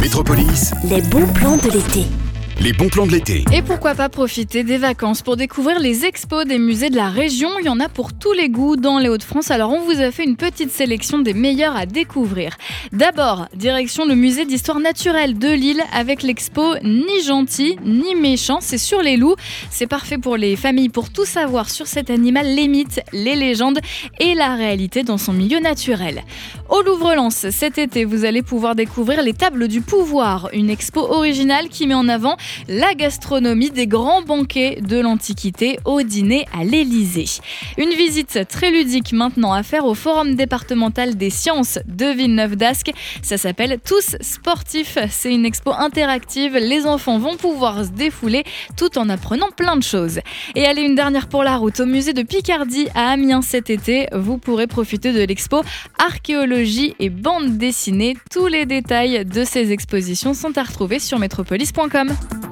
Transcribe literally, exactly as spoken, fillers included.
Métropolis, Les bons plans de l'été. les bons plans de l'été. Et pourquoi pas profiter des vacances pour découvrir les expos des musées de la région. Il y en a pour tous les goûts dans les Hauts-de-France. Alors on vous a fait une petite sélection des meilleurs à découvrir. D'abord, direction le musée d'histoire naturelle de Lille avec l'expo Ni gentil ni méchant. C'est sur les loups. C'est parfait pour les familles pour tout savoir sur cet animal, les mythes, les légendes et la réalité dans son milieu naturel. Au Louvre-Lens, cet été, vous allez pouvoir découvrir les tables du pouvoir, une expo originale qui met en avant la gastronomie des grands banquets de l'Antiquité au dîner à l'Élysée. Une visite très ludique maintenant à faire au Forum départemental des sciences de Villeneuve-d'Ascq. Ça s'appelle Tous sportifs. C'est une expo interactive. Les enfants vont pouvoir se défouler tout en apprenant plein de choses. Et allez, une dernière pour la route au musée de Picardie à Amiens cet été. Vous pourrez profiter de l'expo Archéologie et bande dessinée. Tous les détails de ces expositions sont à retrouver sur métropolis point com.